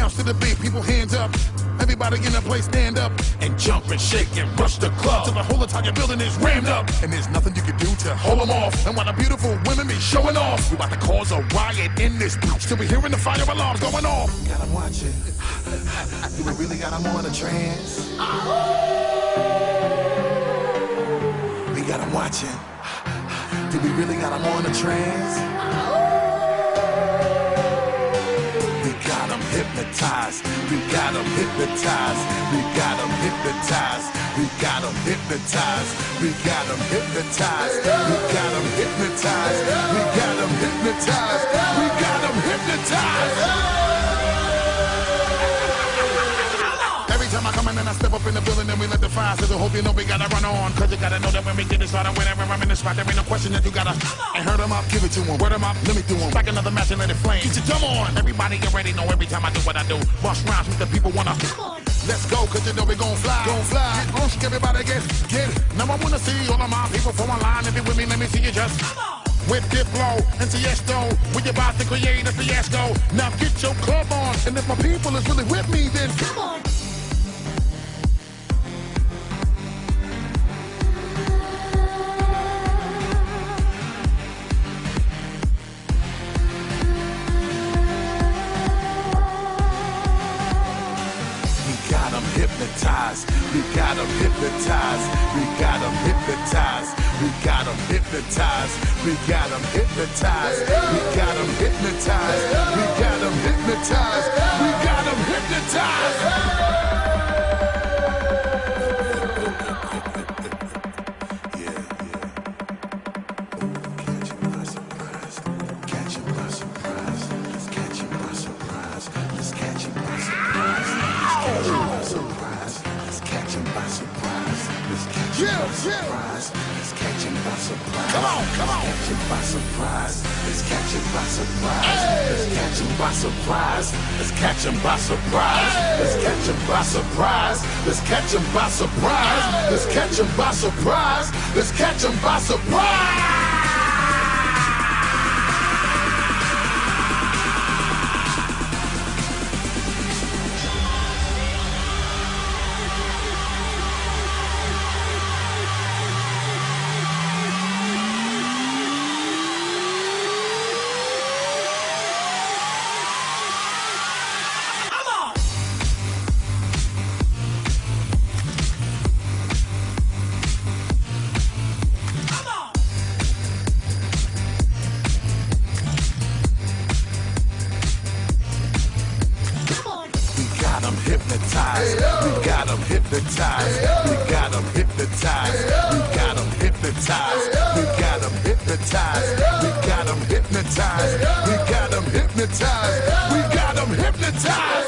bounce to the beat, people hands up. Everybody in the place stand up and jump and shake and rush the club till the whole entire building is rammed up. And there's nothing you can do to hold them off. And while the beautiful women be showing off, we about to cause a riot in this bitch till we hearing the fire alarms going off. Got them watching. Do we really got them on a trance? We got them watching. Do we really got them on a trance? We got them hypnotized. We got them hypnotized. We got them hypnotized. We got them hypnotized. We got them hypnotized. We got them hypnotized. We got them hypnotized. We got them hypnotized. Every time I come in and I step up in the building and we let the fire sizzle, hope you know we gotta run on. Cause you gotta know that when we get it started, whenever I'm in the spot, there ain't no question that you gotta. And hurt them up, give it to them. Word them up, let me do them. Back another match and let it flame. Get your dumb on. Everybody already know every time I do what I do. Bust rhymes with the people wanna. Let's go, cause you know we gon' fly. Gon' fly. Get on, everybody get it. Now I wanna see all of my people from online. If you with me, let me see you just. With Diplo and Tiesto, we about to create a fiasco. Now get your club on, and if my people is really with me, then come on. Hypnotized. We got them hypnotized. We got them hypnotized. We got them hypnotized. We got them hypnotized. We got them hypnotized. We got them hypnotized. We got them hypnotized. Let's catch him by surprise. Come on, come on. Let's catch him by surprise. Let's catch him by surprise. Let's catch him by surprise. Let's catch him by surprise. Let's catch him by surprise. Let's catch him by surprise. Let's catch him by surprise. Let's catch him by surprise. Hypnotized. We got them hypnotized. We got them hypnotized. We got them hypnotized. We got them hypnotized. We got them hypnotized. We got them hypnotized. We got them hypnotized.